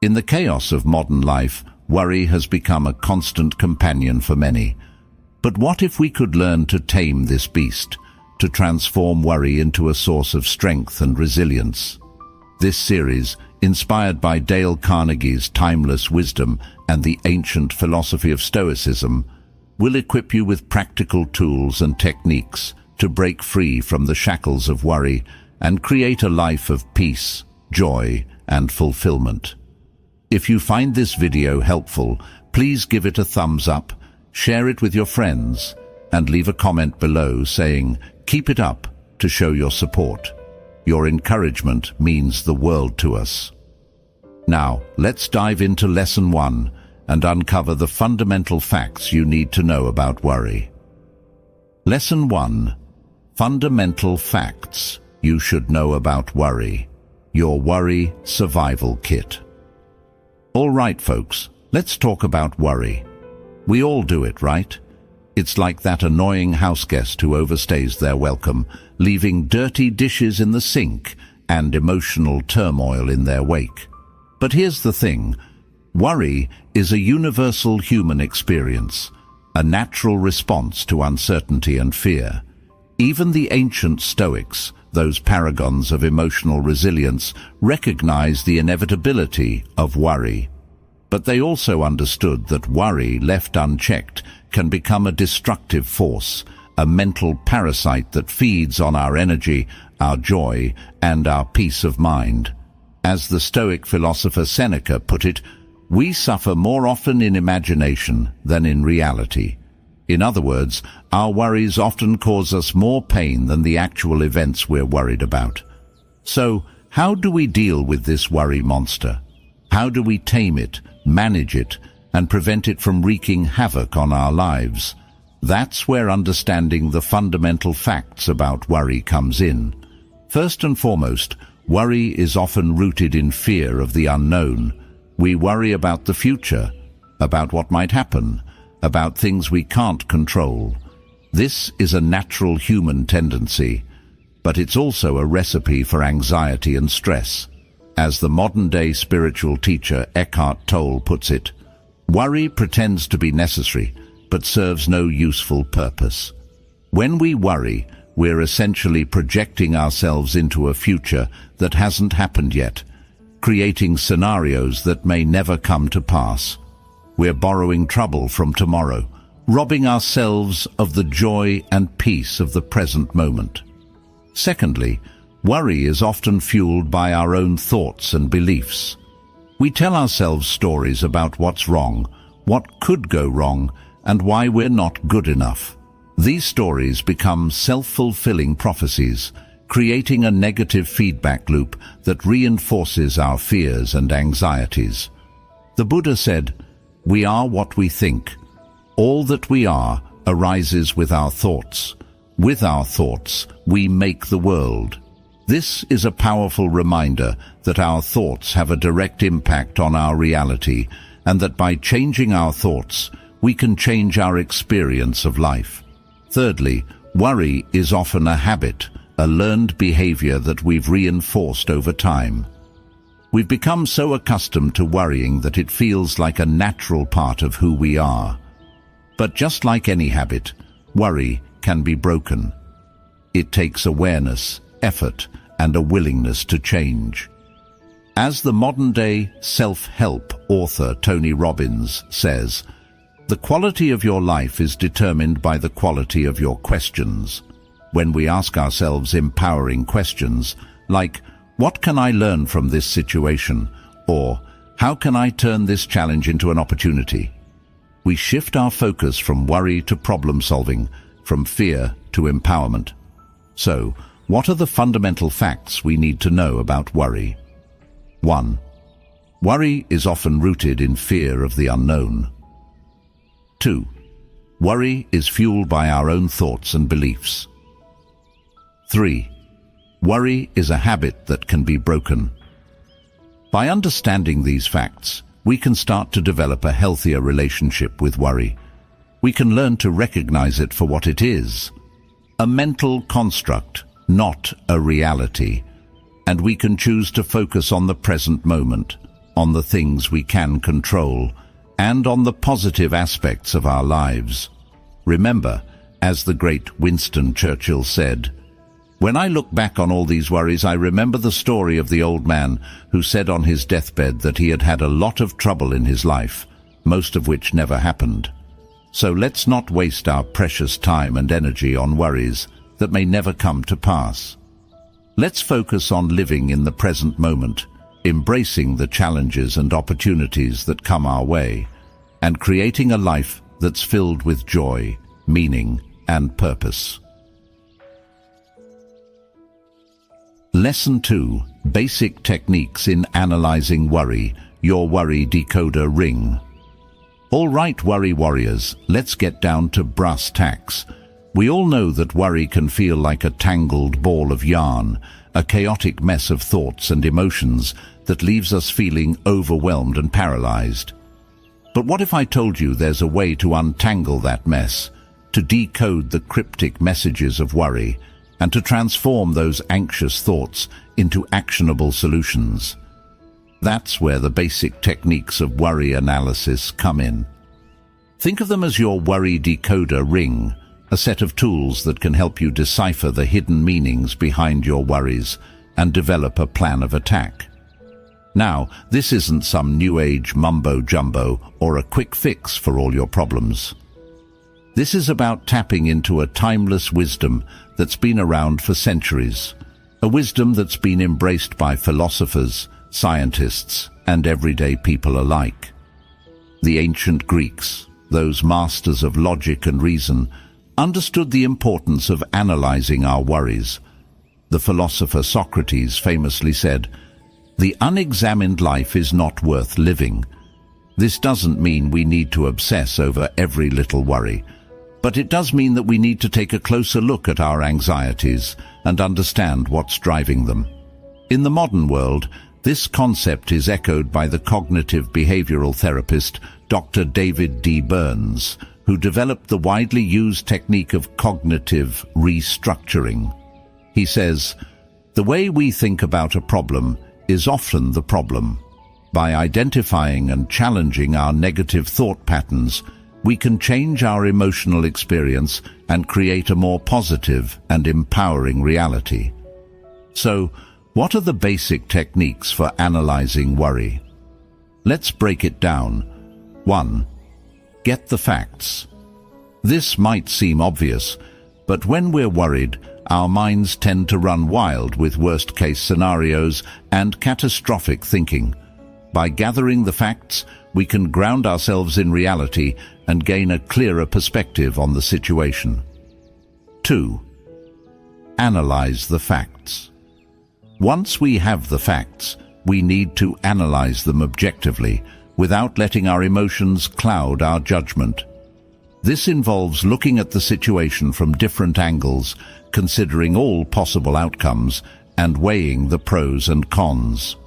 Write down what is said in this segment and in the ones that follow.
In the chaos of modern life, worry has become a constant companion for many. But what if we could learn to tame this beast, to transform worry into a source of strength and resilience? This series, inspired by Dale Carnegie's timeless wisdom and the ancient philosophy of Stoicism, will equip you with practical tools and techniques to break free from the shackles of worry and create a life of peace, joy, and fulfillment. If you find this video helpful, please give it a thumbs up, share it with your friends, and leave a comment below saying, "Keep it up," to show your support. Your encouragement means the world to us. Now, let's dive into Lesson 1 and uncover the fundamental facts you need to know about worry. Lesson 1. Fundamental facts you should know about worry. Your Worry Survival Kit. All right, folks, let's talk about worry. We all do it, right? It's like that annoying houseguest who overstays their welcome, leaving dirty dishes in the sink and emotional turmoil in their wake. But here's the thing. Worry is a universal human experience, a natural response to uncertainty and fear. Even the ancient Stoics, those paragons of emotional resilience, recognized the inevitability of worry. But they also understood that worry, left unchecked, can become a destructive force, a mental parasite that feeds on our energy, our joy, and our peace of mind. As the Stoic philosopher Seneca put it, we suffer more often in imagination than in reality. In other words, our worries often cause us more pain than the actual events we're worried about. So, how do we deal with this worry monster? How do we tame it, manage it, and prevent it from wreaking havoc on our lives? That's where understanding the fundamental facts about worry comes in. First and foremost, worry is often rooted in fear of the unknown. We worry about the future, about what might happen, about things we can't control. This is a natural human tendency, but it's also a recipe for anxiety and stress. As the modern-day spiritual teacher Eckhart Tolle puts it, worry pretends to be necessary, but serves no useful purpose. When we worry, we're essentially projecting ourselves into a future that hasn't happened yet, creating scenarios that may never come to pass. We're borrowing trouble from tomorrow, robbing ourselves of the joy and peace of the present moment. Secondly, worry is often fueled by our own thoughts and beliefs. We tell ourselves stories about what's wrong, what could go wrong, and why we're not good enough. These stories become self-fulfilling prophecies, creating a negative feedback loop that reinforces our fears and anxieties. The Buddha said, "We are what we think. All that we are arises with our thoughts. With our thoughts, we make the world." This is a powerful reminder that our thoughts have a direct impact on our reality, and that by changing our thoughts, we can change our experience of life. Thirdly, worry is often a habit, a learned behavior that we've reinforced over time. We've become so accustomed to worrying that it feels like a natural part of who we are. But just like any habit, worry can be broken. It takes awareness, effort, and a willingness to change. As the modern-day self-help author Tony Robbins says, "The quality of your life is determined by the quality of your questions." When we ask ourselves empowering questions, like, "What can I learn from this situation?" or "How can I turn this challenge into an opportunity?" we shift our focus from worry to problem-solving, from fear to empowerment. So, what are the fundamental facts we need to know about worry? 1. Worry is often rooted in fear of the unknown. 2. Worry is fueled by our own thoughts and beliefs. 3. Worry is a habit that can be broken. By understanding these facts, we can start to develop a healthier relationship with worry. We can learn to recognize it for what it is, a mental construct, not a reality, and we can choose to focus on the present moment, on the things we can control, and on the positive aspects of our lives. Remember, as the great Winston Churchill said, "When I look back on all these worries, I remember the story of the old man who said on his deathbed that he had had a lot of trouble in his life, most of which never happened. So let's not waste our precious time and energy on worries that may never come to pass. Let's focus on living in the present moment, embracing the challenges and opportunities that come our way, and creating a life that's filled with joy, meaning, and purpose." Lesson 2. Basic Techniques in Analyzing Worry. Your Worry Decoder Ring. All right, worry warriors, let's get down to brass tacks. We all know that worry can feel like a tangled ball of yarn, a chaotic mess of thoughts and emotions that leaves us feeling overwhelmed and paralyzed. But what if I told you there's a way to untangle that mess, to decode the cryptic messages of worry, and to transform those anxious thoughts into actionable solutions? That's where the basic techniques of worry analysis come in. Think of them as your worry decoder ring, a set of tools that can help you decipher the hidden meanings behind your worries and develop a plan of attack. Now, this isn't some new age mumbo-jumbo or a quick fix for all your problems. This is about tapping into a timeless wisdom that's been around for centuries, a wisdom that's been embraced by philosophers, scientists, and everyday people alike. The ancient Greeks, those masters of logic and reason, understood the importance of analyzing our worries. The philosopher Socrates famously said, "The unexamined life is not worth living." This doesn't mean we need to obsess over every little worry, but it does mean that we need to take a closer look at our anxieties and understand what's driving them. In the modern world, this concept is echoed by the cognitive behavioral therapist Dr. David D. Burns, who developed the widely used technique of cognitive restructuring. He says, "The way we think about a problem is often the problem. By identifying and challenging our negative thought patterns, we can change our emotional experience and create a more positive and empowering reality." So, what are the basic techniques for analyzing worry? Let's break it down. 1. Get the facts. This might seem obvious, but when we're worried, our minds tend to run wild with worst-case scenarios and catastrophic thinking. By gathering the facts, we can ground ourselves in reality and gain a clearer perspective on the situation. 2. Analyze the facts. Once we have the facts, we need to analyze them objectively, without letting our emotions cloud our judgment. This involves looking at the situation from different angles, considering all possible outcomes, and weighing the pros and cons.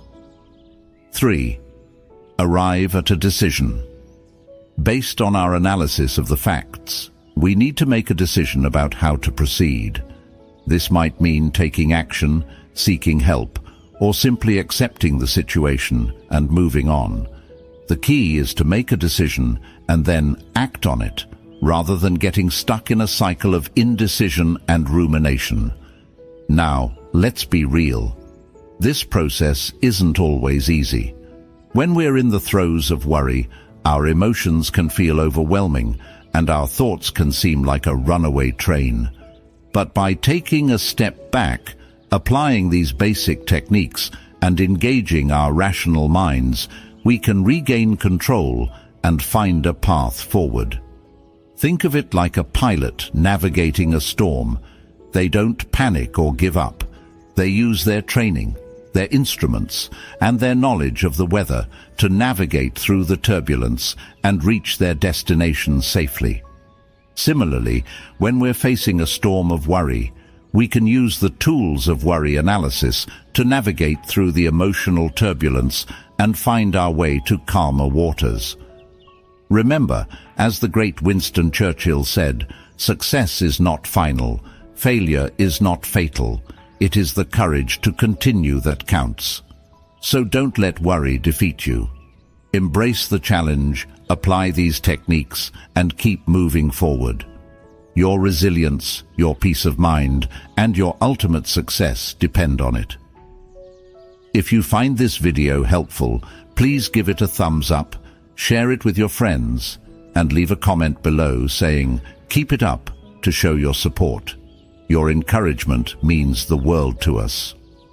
3. Arrive at a decision. Based on our analysis of the facts, we need to make a decision about how to proceed. This might mean taking action, seeking help, or simply accepting the situation and moving on. The key is to make a decision and then act on it, rather than getting stuck in a cycle of indecision and rumination. Now, let's be real. This process isn't always easy. When we're in the throes of worry, our emotions can feel overwhelming and our thoughts can seem like a runaway train. But by taking a step back, applying these basic techniques, and engaging our rational minds, we can regain control and find a path forward. Think of it like a pilot navigating a storm. They don't panic or give up. They use their training, their instruments, and their knowledge of the weather to navigate through the turbulence and reach their destination safely. Similarly, when we're facing a storm of worry, we can use the tools of worry analysis to navigate through the emotional turbulence and find our way to calmer waters. Remember, as the great Winston Churchill said, success is not final, failure is not fatal. It is the courage to continue that counts. So don't let worry defeat you. Embrace the challenge, apply these techniques, and keep moving forward. Your resilience, your peace of mind, and your ultimate success depend on it. If you find this video helpful, please give it a thumbs up, share it with your friends, and leave a comment below saying, "Keep it up," to show your support. Your encouragement means the world to us.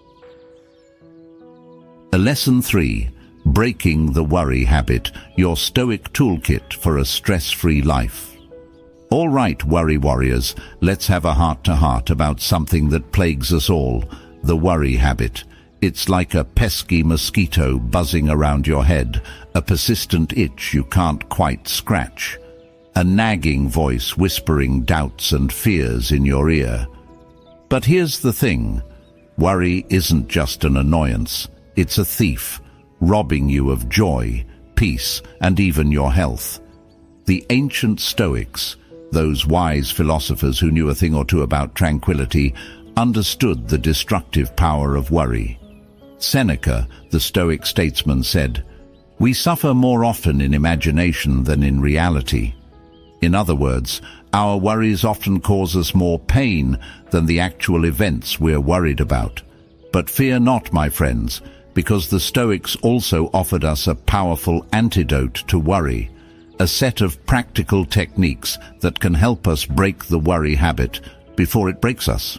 Lesson 3. Breaking the Worry Habit, your Stoic toolkit for a stress-free life. All right, worry warriors, let's have a heart-to-heart about something that plagues us all, the worry habit. It's like a pesky mosquito buzzing around your head, a persistent itch you can't quite scratch, a nagging voice whispering doubts and fears in your ear. But here's the thing, worry isn't just an annoyance. It's a thief, robbing you of joy, peace, and even your health. The ancient Stoics, those wise philosophers who knew a thing or two about tranquility, understood the destructive power of worry. Seneca, the Stoic statesman, said, "We suffer more often in imagination than in reality." In other words, our worries often cause us more pain than the actual events we're worried about. But fear not, my friends, because the Stoics also offered us a powerful antidote to worry, a set of practical techniques that can help us break the worry habit before it breaks us.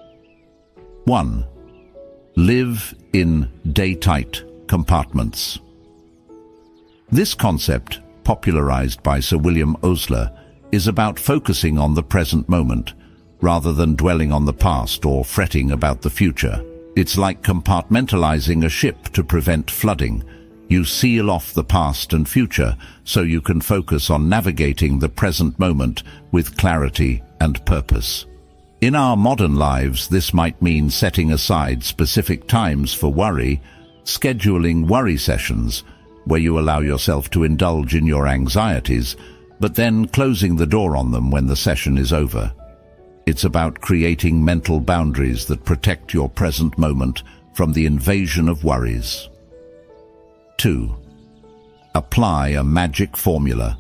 1. Live in day-tight compartments. This concept, popularized by Sir William Osler, is about focusing on the present moment, rather than dwelling on the past or fretting about the future. It's like compartmentalizing a ship to prevent flooding. You seal off the past and future so you can focus on navigating the present moment with clarity and purpose. In our modern lives, this might mean setting aside specific times for worry, scheduling worry sessions, where you allow yourself to indulge in your anxieties, but then closing the door on them when the session is over. It's about creating mental boundaries that protect your present moment from the invasion of worries. 2. Apply a magic formula.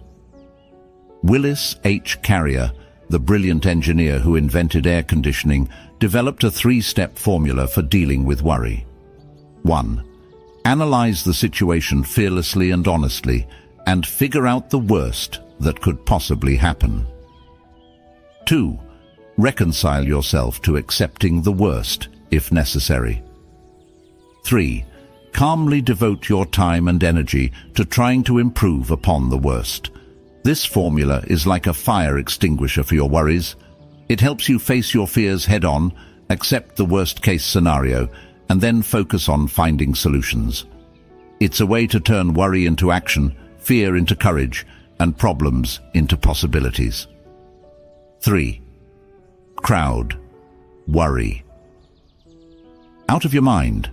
Willis H. Carrier, the brilliant engineer who invented air conditioning, developed a 3-step formula for dealing with worry. 1. Analyze the situation fearlessly and honestly, and figure out the worst that could possibly happen. 2. Reconcile yourself to accepting the worst, if necessary. 3. Calmly devote your time and energy to trying to improve upon the worst. This formula is like a fire extinguisher for your worries. It helps you face your fears head-on, accept the worst-case scenario, and then focus on finding solutions. It's a way to turn worry into action, fear into courage, and problems into possibilities. 3. Crowd worry out of your mind.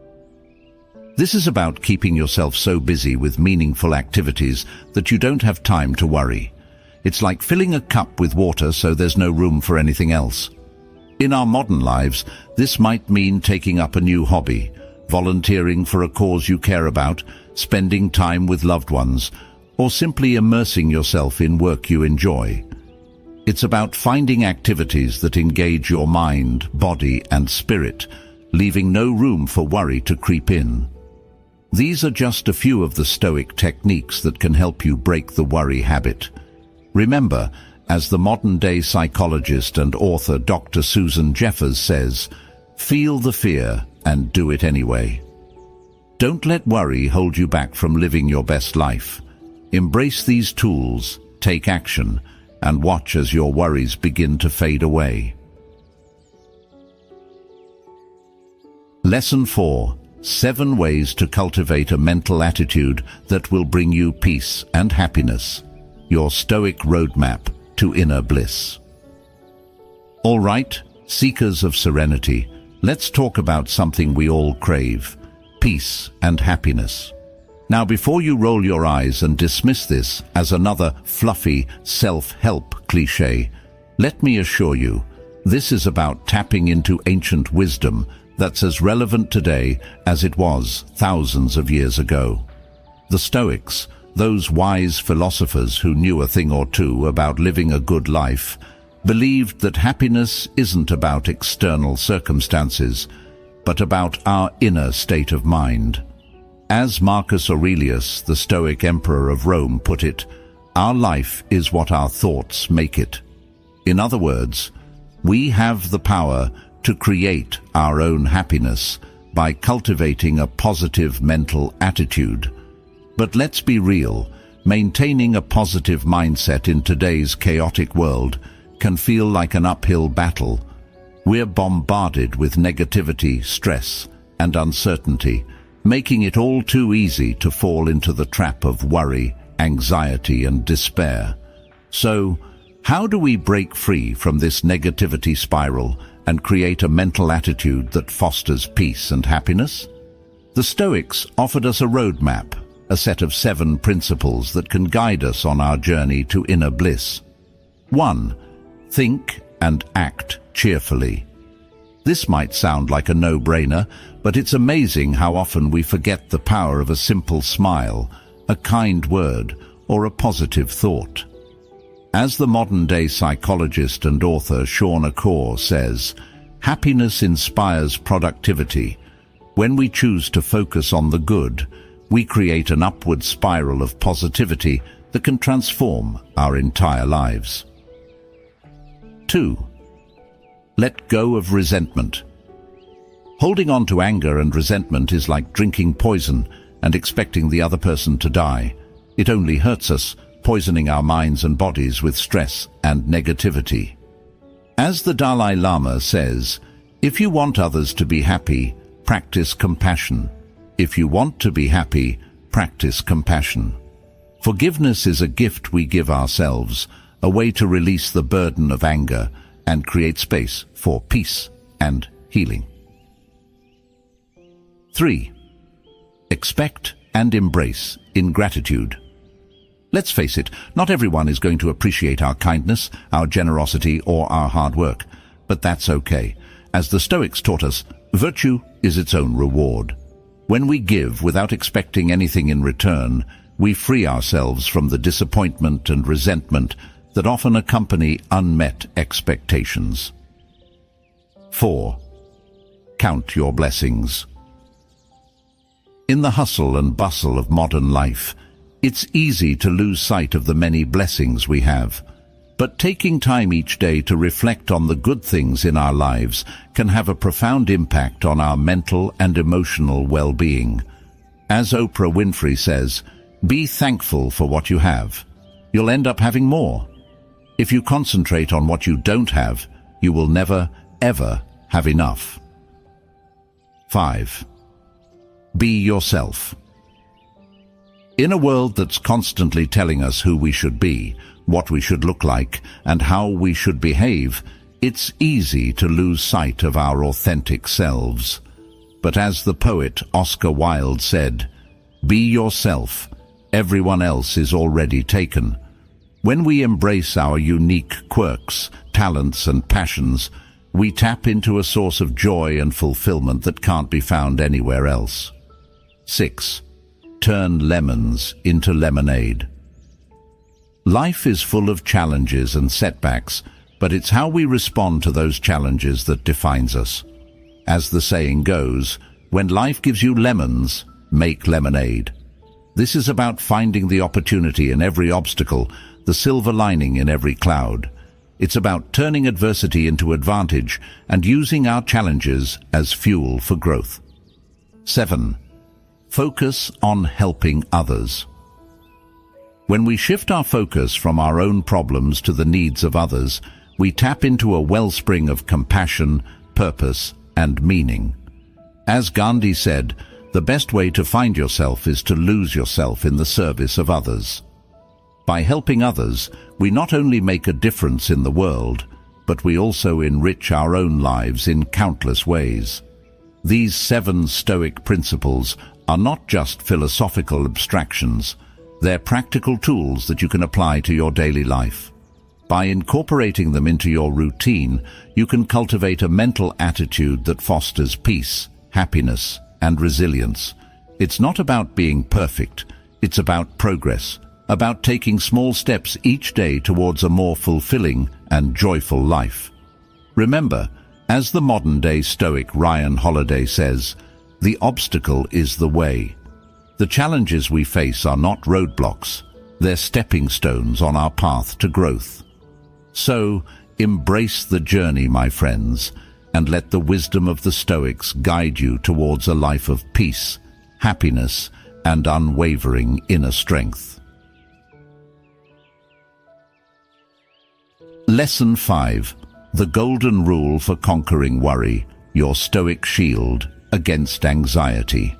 This is about keeping yourself so busy with meaningful activities that you don't have time to worry. It's like filling a cup with water so there's no room for anything else. In our modern lives, this might mean taking up a new hobby, volunteering for a cause you care about, spending time with loved ones, or simply immersing yourself in work you enjoy. It's about finding activities that engage your mind, body, and spirit, leaving no room for worry to creep in. These are just a few of the Stoic techniques that can help you break the worry habit. Remember, as the modern-day psychologist and author Dr. Susan Jeffers says, feel the fear and do it anyway. Don't let worry hold you back from living your best life. Embrace these tools, take action, and watch as your worries begin to fade away. Lesson 4. 7 ways to cultivate a mental attitude that will bring you peace and happiness. Your Stoic roadmap to inner bliss. All right, seekers of serenity, let's talk about something we all crave, peace and happiness. Now, before you roll your eyes and dismiss this as another fluffy self-help cliché, let me assure you, this is about tapping into ancient wisdom that's as relevant today as it was thousands of years ago. The Stoics, those wise philosophers who knew a thing or two about living a good life, believed that happiness isn't about external circumstances, but about our inner state of mind. As Marcus Aurelius, the Stoic emperor of Rome, put it, "Our life is what our thoughts make it." In other words, we have the power to create our own happiness by cultivating a positive mental attitude. But let's be real, maintaining a positive mindset in today's chaotic world can feel like an uphill battle. We're bombarded with negativity, stress, and uncertainty, making it all too easy to fall into the trap of worry, anxiety, and despair. So, how do we break free from this negativity spiral and create a mental attitude that fosters peace and happiness? The Stoics offered us a roadmap, a set of 7 principles that can guide us on our journey to inner bliss. 1. Think and act cheerfully. This might sound like a no-brainer, but it's amazing how often we forget the power of a simple smile, a kind word, or a positive thought. As the modern-day psychologist and author Sean Achor says, happiness inspires productivity. When we choose to focus on the good, we create an upward spiral of positivity that can transform our entire lives. 2. Let go of resentment. Holding on to anger and resentment is like drinking poison and expecting the other person to die. It only hurts us, poisoning our minds and bodies with stress and negativity. As the Dalai Lama says, if you want others to be happy, practice compassion. If you want to be happy, practice compassion. Forgiveness is a gift we give ourselves, a way to release the burden of anger and create space for peace and healing. 3. Expect and embrace ingratitude. Let's face it, not everyone is going to appreciate our kindness, our generosity, or our hard work. But that's okay. As the Stoics taught us, virtue is its own reward. When we give without expecting anything in return, we free ourselves from the disappointment and resentment that often accompany unmet expectations. 4. Count your blessings. In the hustle and bustle of modern life, it's easy to lose sight of the many blessings we have. But taking time each day to reflect on the good things in our lives can have a profound impact on our mental and emotional well-being. As Oprah Winfrey says, be thankful for what you have. You'll end up having more. If you concentrate on what you don't have, you will never, ever have enough. 5. Be yourself. In a world that's constantly telling us who we should be, what we should look like, and how we should behave, it's easy to lose sight of our authentic selves. But as the poet Oscar Wilde said, be yourself, everyone else is already taken. When we embrace our unique quirks, talents, and passions, we tap into a source of joy and fulfillment that can't be found anywhere else. 6. Turn lemons into lemonade. Life is full of challenges and setbacks, but it's how we respond to those challenges that defines us. As the saying goes, when life gives you lemons, make lemonade. This is about finding the opportunity in every obstacle, the silver lining in every cloud. It's about turning adversity into advantage and using our challenges as fuel for growth. 7. Focus on helping others. When we shift our focus from our own problems to the needs of others, we tap into a wellspring of compassion, purpose, and meaning. As Gandhi said, the best way to find yourself is to lose yourself in the service of others. By helping others, we not only make a difference in the world, but we also enrich our own lives in countless ways. These 7 Stoic principles are not just philosophical abstractions. They're practical tools that you can apply to your daily life. By incorporating them into your routine, you can cultivate a mental attitude that fosters peace, happiness, and resilience. It's not about being perfect, it's about progress, about taking small steps each day towards a more fulfilling and joyful life. Remember, as the modern-day Stoic Ryan Holiday says, the obstacle is the way. The challenges we face are not roadblocks, they're stepping stones on our path to growth. So, embrace the journey, my friends, and let the wisdom of the Stoics guide you towards a life of peace, happiness, and unwavering inner strength. Lesson 5. The Golden Rule for Conquering Worry, your Stoic shield against anxiety.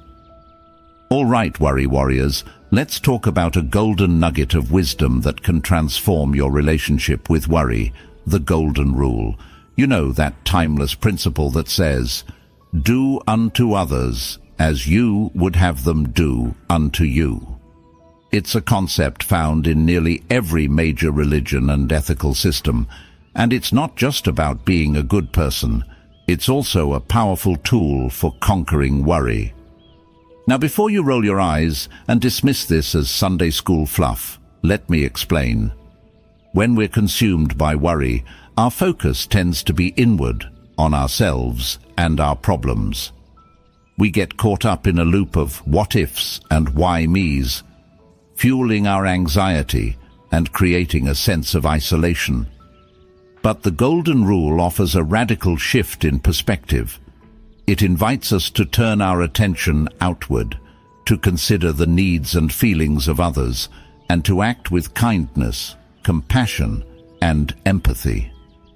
All right, worry warriors, let's talk about a golden nugget of wisdom that can transform your relationship with worry, the Golden Rule. You know, that timeless principle that says, "Do unto others as you would have them do unto you." It's a concept found in nearly every major religion and ethical system, and it's not just about being a good person, it's also a powerful tool for conquering worry. Now, before you roll your eyes and dismiss this as Sunday school fluff, let me explain. When we're consumed by worry, our focus tends to be inward, on ourselves and our problems. We get caught up in a loop of what-ifs and why-me's, fueling our anxiety and creating a sense of isolation. But the Golden Rule offers a radical shift in perspective. It invites us to turn our attention outward, to consider the needs and feelings of others, and to act with kindness, compassion, and empathy.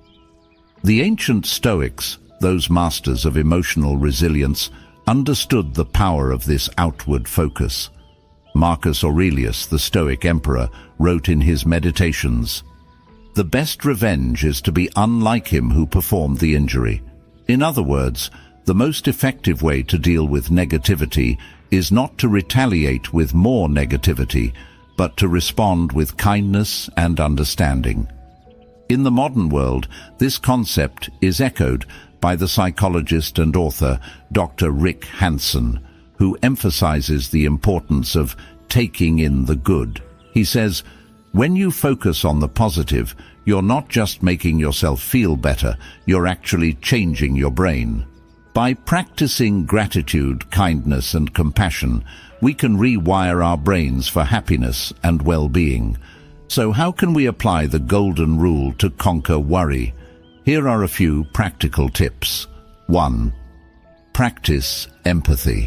The ancient Stoics, those masters of emotional resilience, understood the power of this outward focus. Marcus Aurelius, the Stoic emperor, wrote in his Meditations, "The best revenge is to be unlike him who performed the injury." In other words, the most effective way to deal with negativity is not to retaliate with more negativity, but to respond with kindness and understanding. In the modern world, this concept is echoed by the psychologist and author Dr. Rick Hanson, who emphasizes the importance of taking in the good. He says, "When you focus on the positive, you're not just making yourself feel better, you're actually changing your brain. By practicing gratitude, kindness, and compassion, we can rewire our brains for happiness and well-being." So how can we apply the Golden Rule to conquer worry? Here are a few practical tips. 1. Practice empathy.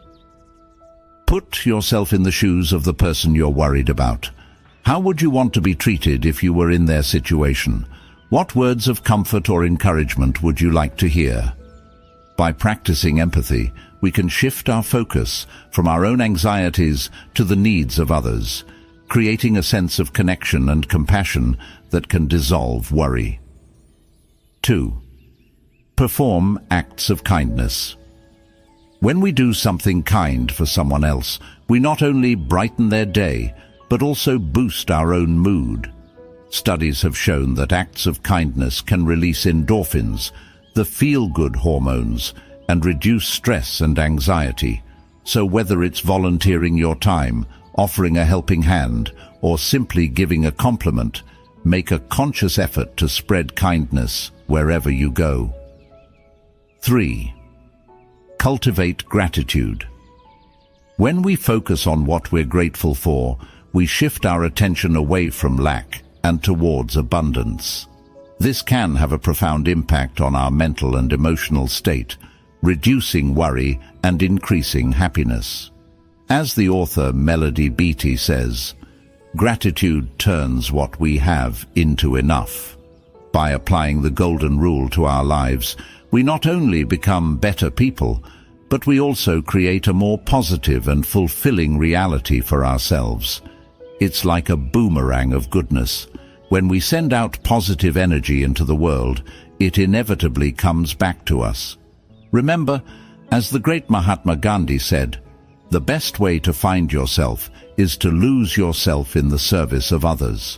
Put yourself in the shoes of the person you're worried about. How would you want to be treated if you were in their situation? What words of comfort or encouragement would you like to hear? By practicing empathy, we can shift our focus from our own anxieties to the needs of others, creating a sense of connection and compassion that can dissolve worry. 2. Perform acts of kindness. When we do something kind for someone else, we not only brighten their day, but also boost our own mood. Studies have shown that acts of kindness can release endorphins, the feel-good hormones, and reduce stress and anxiety. So whether it's volunteering your time, offering a helping hand, or simply giving a compliment, make a conscious effort to spread kindness wherever you go. 3. Cultivate gratitude. When we focus on what we're grateful for, we shift our attention away from lack and towards abundance. This can have a profound impact on our mental and emotional state, reducing worry and increasing happiness. As the author Melody Beattie says, "Gratitude turns what we have into enough." By applying the Golden Rule to our lives, we not only become better people, but we also create a more positive and fulfilling reality for ourselves. It's like a boomerang of goodness. When we send out positive energy into the world, it inevitably comes back to us. Remember, as the great Mahatma Gandhi said, the best way to find yourself is to lose yourself in the service of others.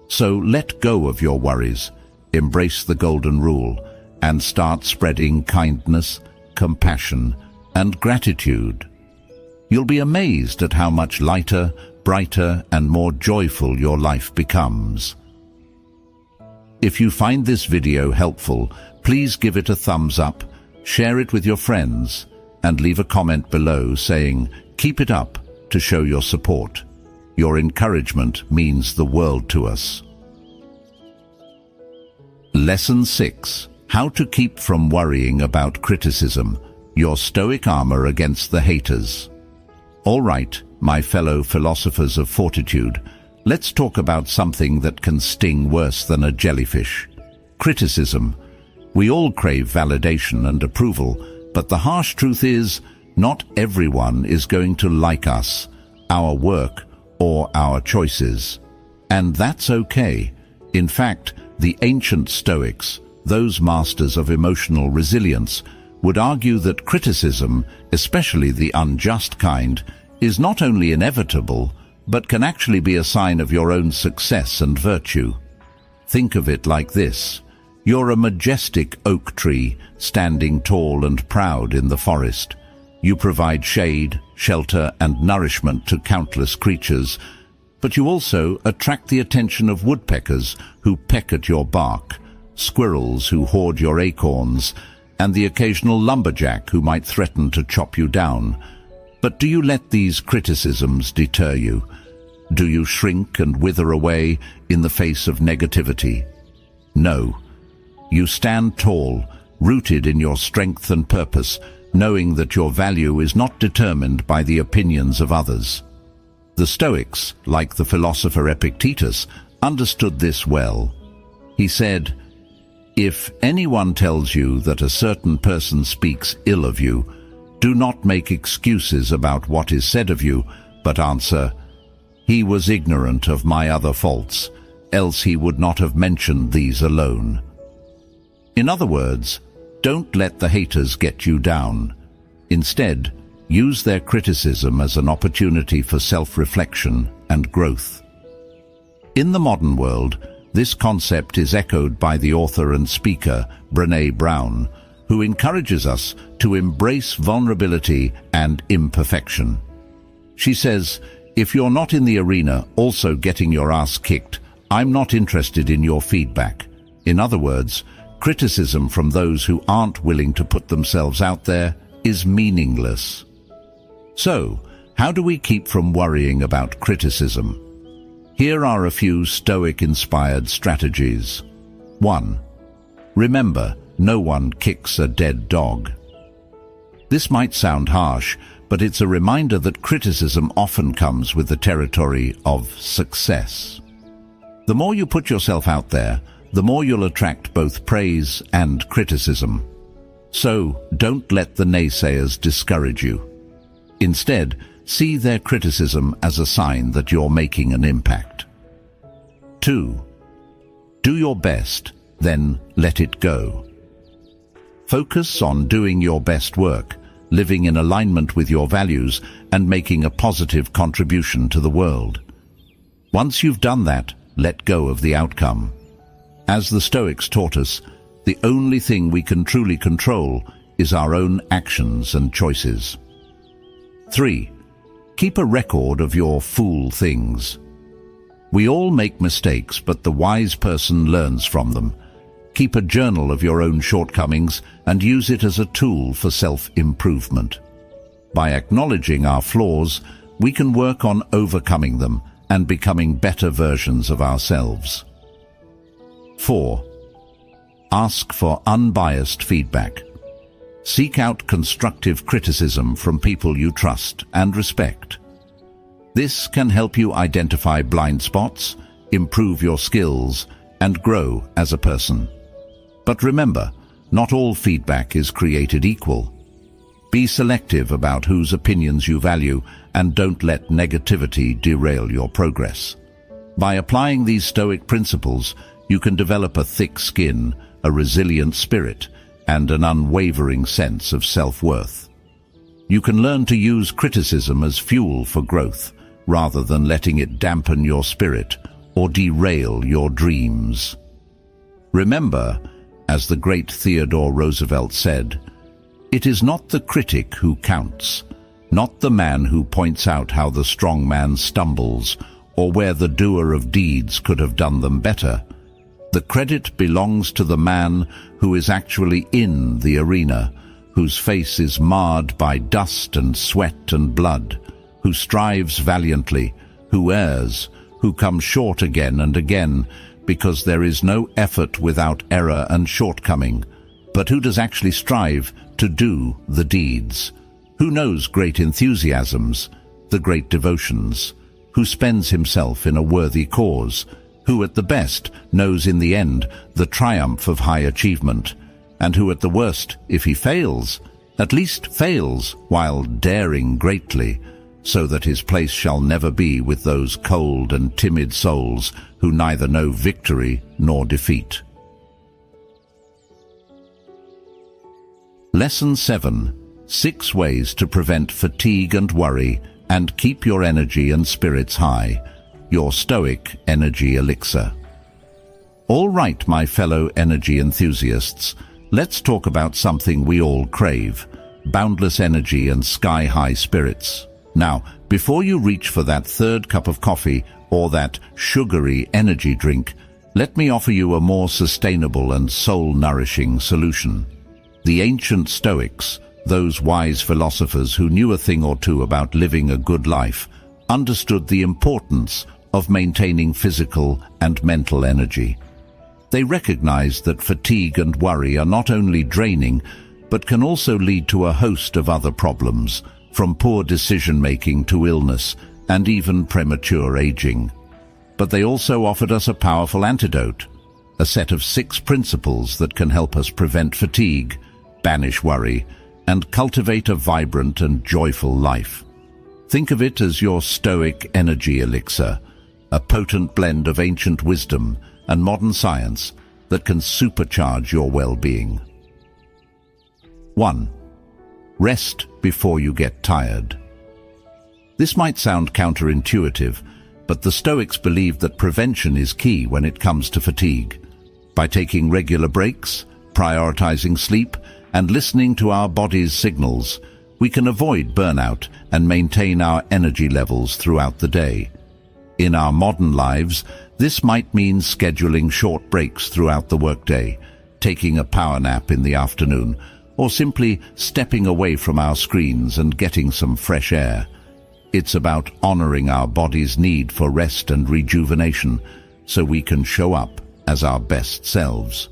So let go of your worries, embrace the golden rule, and start spreading kindness, compassion, and gratitude. You'll be amazed at how much lighter, brighter, and more joyful your life becomes. If you find this video helpful, please give it a thumbs up, share it with your friends, and leave a comment below saying, "Keep it up," to show your support. Your encouragement means the world to us. Lesson 6. How to keep from worrying about criticism. Your stoic armor against the haters. All right, my fellow philosophers of fortitude, let's talk about something that can sting worse than a jellyfish. Criticism. We all crave validation and approval, but the harsh truth is, not everyone is going to like us, our work, or our choices. And that's okay. In fact, the ancient Stoics, those masters of emotional resilience, would argue that criticism, especially the unjust kind, is not only inevitable, but can actually be a sign of your own success and virtue. Think of it like this. You're a majestic oak tree, standing tall and proud in the forest. You provide shade, shelter, and nourishment to countless creatures, but you also attract the attention of woodpeckers who peck at your bark, squirrels who hoard your acorns, and the occasional lumberjack who might threaten to chop you down. But do you let these criticisms deter you? Do you shrink and wither away in the face of negativity? No. You stand tall, rooted in your strength and purpose, knowing that your value is not determined by the opinions of others. The Stoics, like the philosopher Epictetus, understood this well. He said, "If anyone tells you that a certain person speaks ill of you, do not make excuses about what is said of you, but answer, 'He was ignorant of my other faults, else he would not have mentioned these alone.'" In other words, don't let the haters get you down. Instead, use their criticism as an opportunity for self-reflection and growth. In the modern world, this concept is echoed by the author and speaker Brené Brown, who encourages us to embrace vulnerability and imperfection. She says, "If you're not in the arena also getting your ass kicked, I'm not interested in your feedback." In other words, criticism from those who aren't willing to put themselves out there is meaningless. So, how do we keep from worrying about criticism? Here are a few Stoic-inspired strategies. 1. Remember, no one kicks a dead dog. This might sound harsh, but it's a reminder that criticism often comes with the territory of success. The more you put yourself out there, the more you'll attract both praise and criticism. So, don't let the naysayers discourage you. Instead, see their criticism as a sign that you're making an impact. 2. Do your best, then let it go. Focus on doing your best work, living in alignment with your values, and making a positive contribution to the world. Once you've done that, let go of the outcome. As the Stoics taught us, the only thing we can truly control is our own actions and choices. 3. Keep a record of your fool things. We all make mistakes, but the wise person learns from them. Keep a journal of your own shortcomings and use it as a tool for self-improvement. By acknowledging our flaws, we can work on overcoming them and becoming better versions of ourselves. 4. Ask for unbiased feedback. Seek out constructive criticism from people you trust and respect. This can help you identify blind spots, improve your skills, and grow as a person. But remember, not all feedback is created equal. Be selective about whose opinions you value and don't let negativity derail your progress. By applying these Stoic principles, you can develop a thick skin, a resilient spirit, and an unwavering sense of self-worth. You can learn to use criticism as fuel for growth, rather than letting it dampen your spirit or derail your dreams. Remember, as the great Theodore Roosevelt said, "It is not the critic who counts, not the man who points out how the strong man stumbles, or where the doer of deeds could have done them better. The credit belongs to the man who is actually in the arena, whose face is marred by dust and sweat and blood, who strives valiantly, who errs, who comes short again and again, because there is no effort without error and shortcoming, but who does actually strive to do the deeds, who knows great enthusiasms, the great devotions, who spends himself in a worthy cause, who at the best knows in the end the triumph of high achievement, and who at the worst, if he fails, at least fails while daring greatly, so that his place shall never be with those cold and timid souls who neither know victory nor defeat." Lesson 7. 6 ways to prevent fatigue and worry and keep your energy and spirits high. Your Stoic Energy Elixir. All right, my fellow energy enthusiasts, let's talk about something we all crave: boundless energy and sky-high spirits. Now, before you reach for that third cup of coffee or that sugary energy drink, let me offer you a more sustainable and soul-nourishing solution. The ancient Stoics, those wise philosophers who knew a thing or two about living a good life, understood the importance of maintaining physical and mental energy. They recognized that fatigue and worry are not only draining, but can also lead to a host of other problems, from poor decision-making to illness and even premature aging. But they also offered us a powerful antidote, a set of 6 principles that can help us prevent fatigue, banish worry, and cultivate a vibrant and joyful life. Think of it as your Stoic Energy Elixir, a potent blend of ancient wisdom and modern science that can supercharge your well-being. 1. Rest before you get tired. This might sound counterintuitive, but the Stoics believed that prevention is key when it comes to fatigue. By taking regular breaks, prioritizing sleep, and listening to our body's signals, we can avoid burnout and maintain our energy levels throughout the day. In our modern lives, this might mean scheduling short breaks throughout the workday, taking a power nap in the afternoon, or simply stepping away from our screens and getting some fresh air. It's about honoring our body's need for rest and rejuvenation so we can show up as our best selves.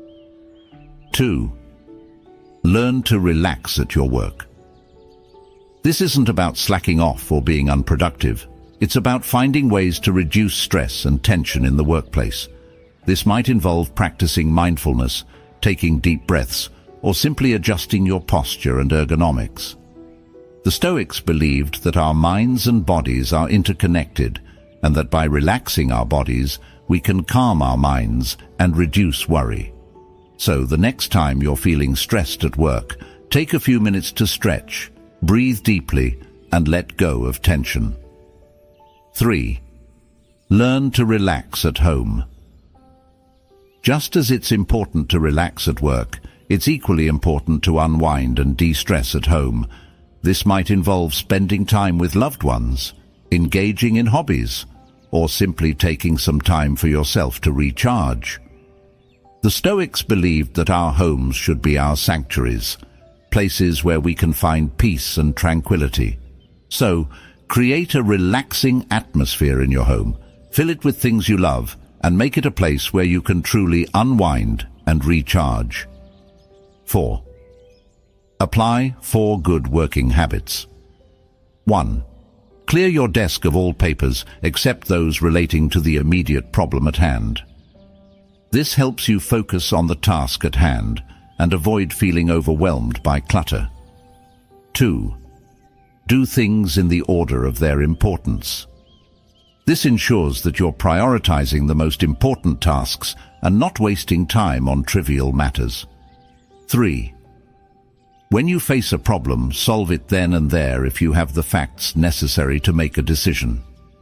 2. Learn to relax at your work. This isn't about slacking off or being unproductive. It's about finding ways to reduce stress and tension in the workplace. This might involve practicing mindfulness, taking deep breaths, or simply adjusting your posture and ergonomics. The Stoics believed that our minds and bodies are interconnected, and that by relaxing our bodies, we can calm our minds and reduce worry. So the next time you're feeling stressed at work, take a few minutes to stretch, breathe deeply, and let go of tension. 3. Learn to relax at home. Just as it's important to relax at work, it's equally important to unwind and de-stress at home. This might involve spending time with loved ones, engaging in hobbies, or simply taking some time for yourself to recharge. The Stoics believed that our homes should be our sanctuaries, places where we can find peace and tranquility. So, create a relaxing atmosphere in your home, fill it with things you love, and make it a place where you can truly unwind and recharge. 4. Apply 4 good working habits. 1. Clear your desk of all papers except those relating to the immediate problem at hand. This helps you focus on the task at hand and avoid feeling overwhelmed by clutter. 2. Do things in the order of their importance. This ensures that you're prioritizing the most important tasks and not wasting time on trivial matters. 3. When you face a problem, solve it then and there if you have the facts necessary to make a decision.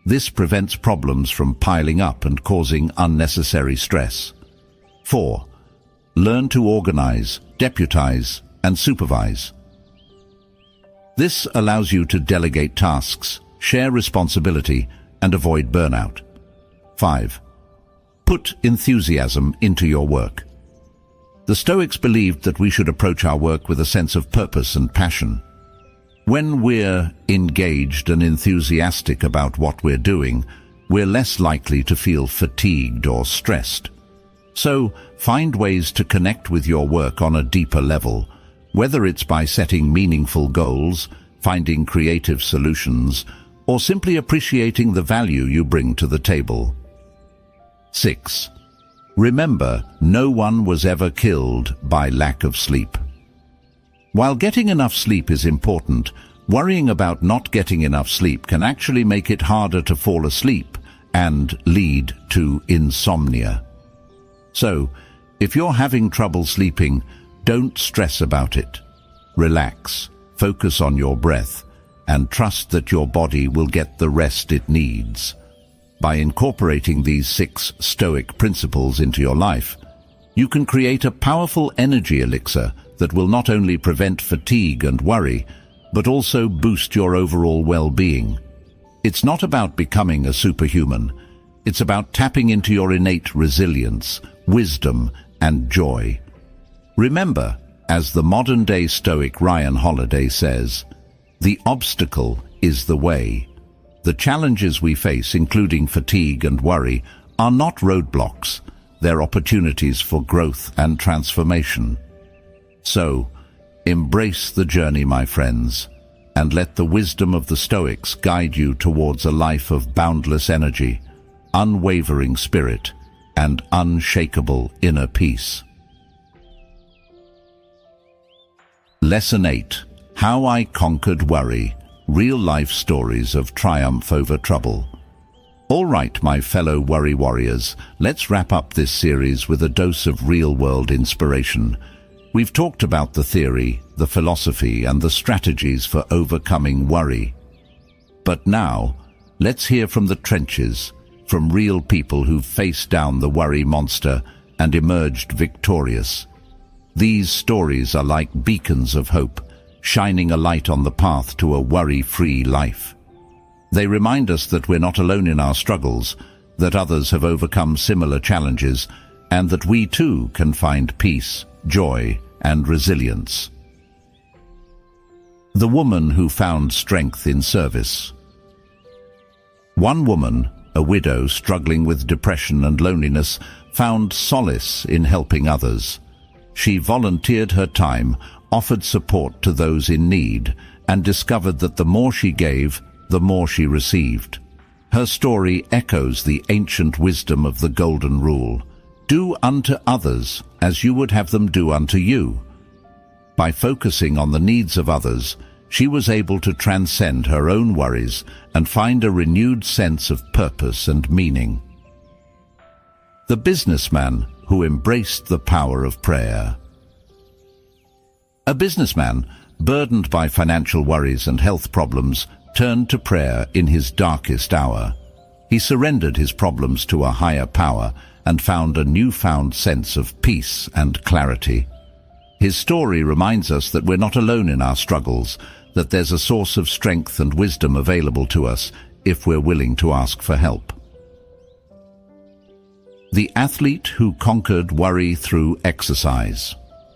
This prevents problems from piling up and causing unnecessary stress. 4. Learn to organize, deputize, and supervise. This allows you to delegate tasks, share responsibility, and avoid burnout. 5. Put enthusiasm into your work. The Stoics believed that we should approach our work with a sense of purpose and passion. When we're engaged and enthusiastic about what we're doing, we're less likely to feel fatigued or stressed. So, find ways to connect with your work on a deeper level, whether it's by setting meaningful goals, finding creative solutions, or simply appreciating the value you bring to the table. 6. Remember, no one was ever killed by lack of sleep. While getting enough sleep is important, worrying about not getting enough sleep can actually make it harder to fall asleep and lead to insomnia. So, if you're having trouble sleeping, don't stress about it. Relax, focus on your breath, and trust that your body will get the rest it needs. By incorporating these 6 Stoic principles into your life, you can create a powerful energy elixir that will not only prevent fatigue and worry, but also boost your overall well-being. It's not about becoming a superhuman. It's about tapping into your innate resilience, wisdom, and joy. Remember, as the modern-day Stoic Ryan Holiday says, the obstacle is the way. The challenges we face, including fatigue and worry, are not roadblocks. They're opportunities for growth and transformation. So, embrace the journey, my friends, and let the wisdom of the Stoics guide you towards a life of boundless energy, unwavering spirit, and unshakable inner peace. Lesson 8. How I Conquered Worry. Real-life stories of triumph over trouble. All right, my fellow worry warriors, let's wrap up this series with a dose of real-world inspiration. We've talked about the theory, the philosophy, and the strategies for overcoming worry. But now, let's hear from the trenches, from real people who've faced down the worry monster and emerged victorious. These stories are like beacons of hope, shining a light on the path to a worry-free life. They remind us that we're not alone in our struggles, that others have overcome similar challenges, and that we too can find peace, joy, and resilience. The woman who found strength in service. One woman, a widow struggling with depression and loneliness, found solace in helping others. She volunteered her time, offered support to those in need, and discovered that the more she gave, the more she received. Her story echoes the ancient wisdom of the Golden Rule: do unto others as you would have them do unto you. By focusing on the needs of others, she was able to transcend her own worries and find a renewed sense of purpose and meaning. The businessman who embraced the power of prayer. A businessman, burdened by financial worries and health problems, turned to prayer in his darkest hour. He surrendered his problems to a higher power and found a newfound sense of peace and clarity. His story reminds us that we're not alone in our struggles, that there's a source of strength and wisdom available to us if we're willing to ask for help. The athlete who conquered worry through exercise.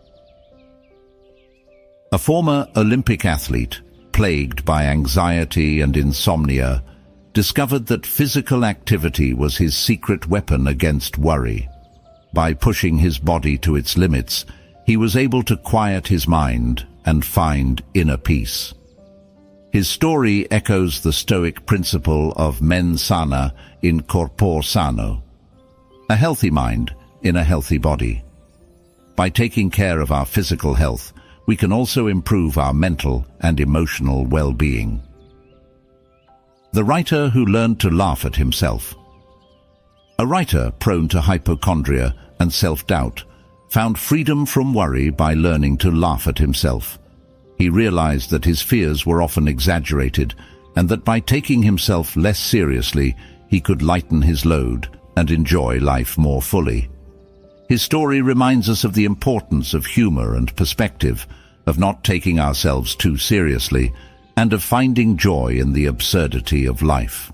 A former Olympic athlete, plagued by anxiety and insomnia, discovered that physical activity was his secret weapon against worry. By pushing his body to its limits, he was able to quiet his mind and find inner peace. His story echoes the Stoic principle of mens sana in corpore sano, a healthy mind in a healthy body. By taking care of our physical health, we can also improve our mental and emotional well-being. The writer who learned to laugh at himself. A writer prone to hypochondria and self-doubt found freedom from worry by learning to laugh at himself. He realized that his fears were often exaggerated and that by taking himself less seriously, he could lighten his load and enjoy life more fully. His story reminds us of the importance of humor and perspective, of not taking ourselves too seriously, and of finding joy in the absurdity of life.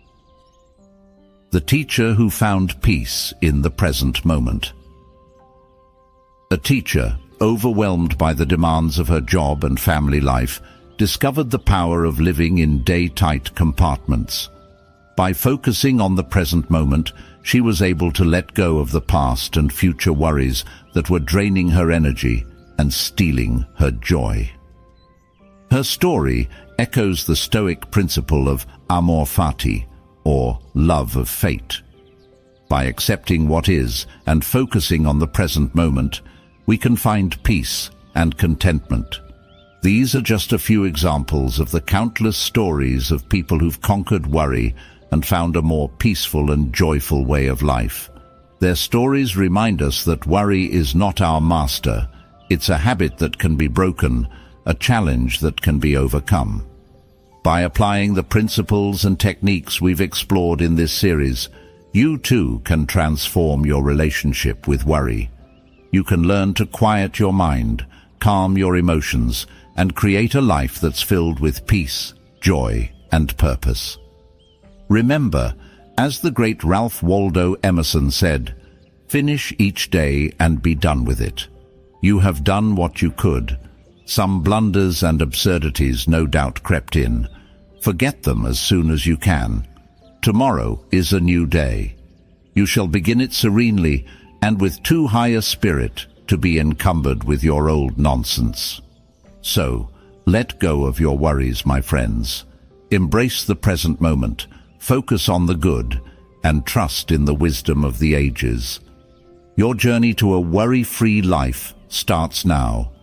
The teacher who found peace in the present moment. A teacher, overwhelmed by the demands of her job and family life, discovered the power of living in day-tight compartments. By focusing on the present moment, she was able to let go of the past and future worries that were draining her energy and stealing her joy. Her story echoes the Stoic principle of amor fati, or love of fate. By accepting what is and focusing on the present moment, we can find peace and contentment. These are just a few examples of the countless stories of people who've conquered worry and found a more peaceful and joyful way of life. Their stories remind us that worry is not our master. It's a habit that can be broken, a challenge that can be overcome. By applying the principles and techniques we've explored in this series, you too can transform your relationship with worry. You can learn to quiet your mind, calm your emotions, and create a life that's filled with peace, joy, and purpose. Remember, as the great Ralph Waldo Emerson said, "Finish each day and be done with it. You have done what you could. Some blunders and absurdities no doubt crept in. Forget them as soon as you can. Tomorrow is a new day. You shall begin it serenely and with too high a spirit to be encumbered with your old nonsense." So, let go of your worries, my friends. Embrace the present moment, focus on the good, and trust in the wisdom of the ages. Your journey to a worry-free life starts now.